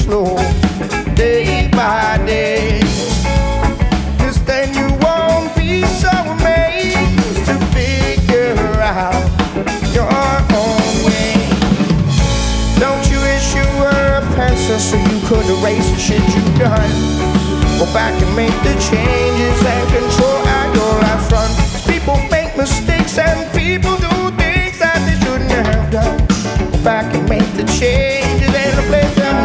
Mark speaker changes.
Speaker 1: slow, day by day. 'Cause then you won't be so amazed to figure out your own way. Don't you wish you were a pencil so you could erase the shit you've done? Go back and make the changes and control how your life runs.